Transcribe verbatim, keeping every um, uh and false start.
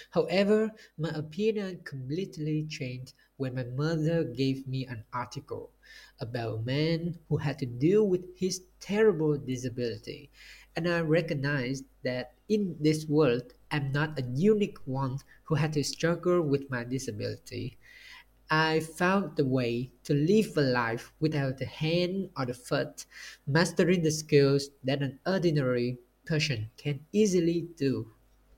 However, my opinion completely changed when my mother gave me an article about a man who had to deal with his terrible disability. And I recognized that in this world, I'm not a unique one who had to struggle with my disability. I found the way to live a life without the hand or the foot, mastering the skills that an ordinary person can easily do.